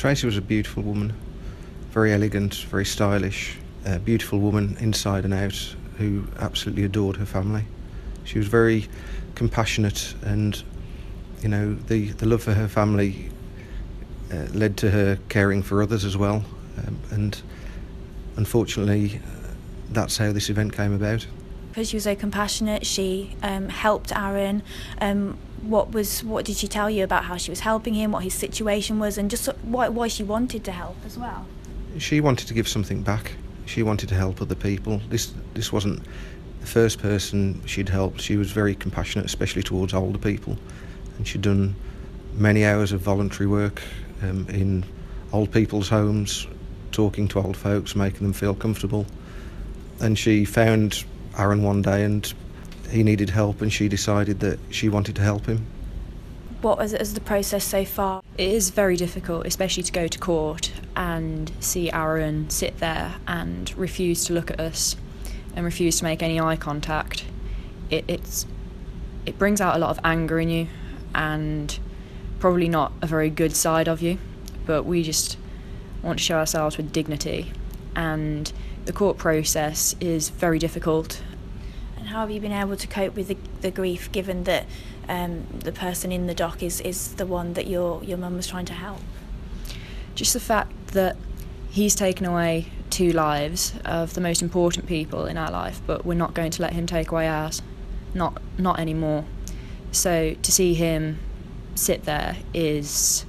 Tracy was a beautiful woman, very elegant, very stylish, a beautiful woman inside and out who absolutely adored her family. She was very compassionate, and the love for her family led to her caring for others as well, and unfortunately that's how this event came about. Because she was so compassionate, she helped Aaron. What did she tell you about how she was helping him, what his situation was, and just why she wanted to help as well? She wanted to give something back. She wanted to help other people. This wasn't the first person she'd helped. She was very compassionate, especially towards older people, and she'd done many hours of voluntary work in old people's homes, talking to old folks, making them feel comfortable. And she found Aaron one day and he needed help, and she decided that she wanted to help him. What is the process so far? It is very difficult, especially to go to court and see Aaron sit there and refuse to look at us and refuse to make any eye contact. It brings out a lot of anger in you, and probably not a very good side of you, but we just want to show ourselves with dignity, and the court process is very difficult. And how have you been able to cope with the grief, given that the person in the dock is the one that your mum was trying to help? Just the fact that he's taken away 2 lives of the most important people in our life, but we're not going to let him take away ours. Not anymore. So to see him sit there it's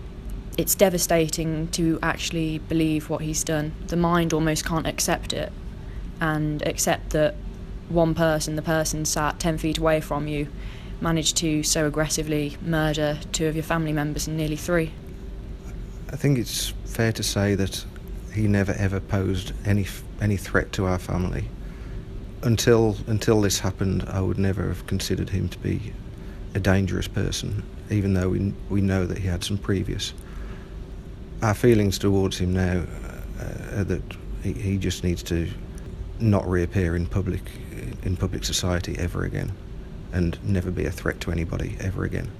devastating to actually believe what he's done. The mind almost can't accept it, and accept that one person, the person sat 10 feet away from you, managed to so aggressively murder 2 of your family members and nearly 3. I think it's fair to say that he never ever posed any threat to our family. Until this happened, I would never have considered him to be a dangerous person, even though we know that he had some previous. Our feelings towards him now are that he just needs to not reappear in public society ever again, and never be a threat to anybody ever again.